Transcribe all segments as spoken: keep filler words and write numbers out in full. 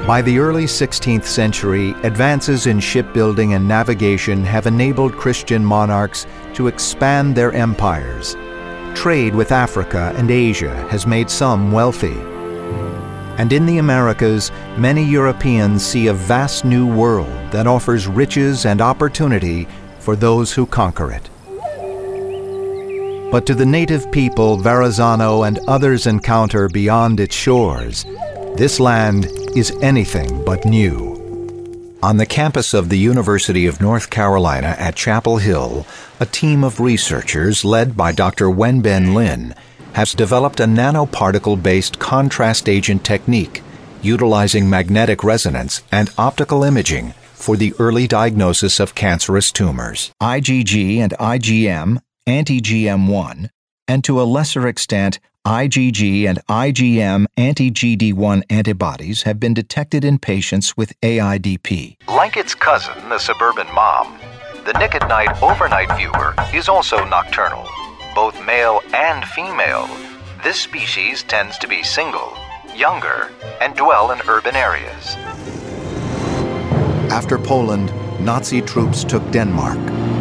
By the early sixteenth century, advances in shipbuilding and navigation have enabled Christian monarchs to expand their empires. Trade with Africa and Asia has made some wealthy. And in the Americas, many Europeans see a vast new world that offers riches and opportunity for those who conquer it. But to the native people Verrazano and others encounter beyond its shores, this land is anything but new. On the campus of the University of North Carolina at Chapel Hill, a team of researchers led by Doctor Wenbin Lin has developed a nanoparticle-based contrast agent technique utilizing magnetic resonance and optical imaging for the early diagnosis of cancerous tumors. I G G and I G M, anti-G M one, and to a lesser extent, I G G and I G M anti-G D one antibodies have been detected in patients with A I D P. Like its cousin, the suburban mom, the Nick at Night overnight viewer is also nocturnal. Both male and female, this species tends to be single, younger, and dwell in urban areas. After Poland, Nazi troops took Denmark,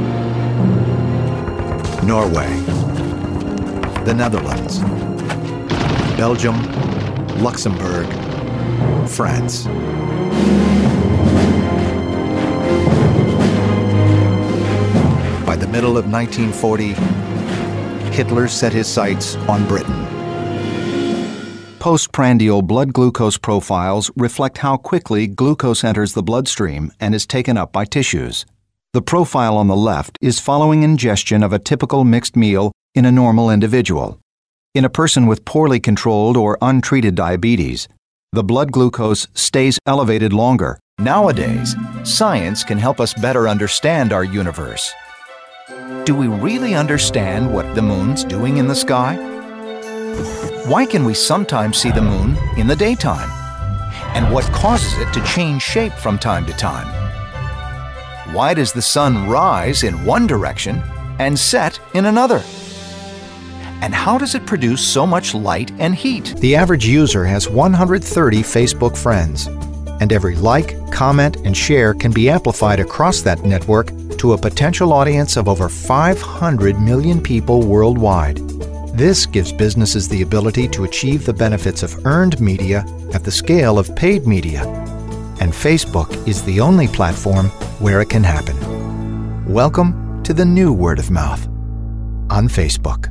Norway, the Netherlands, Belgium, Luxembourg, France. By the middle of nineteen forty, Hitler set his sights on Britain. Postprandial blood glucose profiles reflect how quickly glucose enters the bloodstream and is taken up by tissues. The profile on the left is following ingestion of a typical mixed meal in a normal individual. In a person with poorly controlled or untreated diabetes, the blood glucose stays elevated longer. Nowadays, science can help us better understand our universe. Do we really understand what the moon's doing in the sky? Why can we sometimes see the moon in the daytime? And what causes it to change shape from time to time? Why does the sun rise in one direction and set in another? And how does it produce so much light and heat? The average user has one hundred thirty Facebook friends, and every like, comment, and share can be amplified across that network to a potential audience of over five hundred million people worldwide. This gives businesses the ability to achieve the benefits of earned media at the scale of paid media. And Facebook is the only platform where it can happen. Welcome to the new word of mouth on Facebook.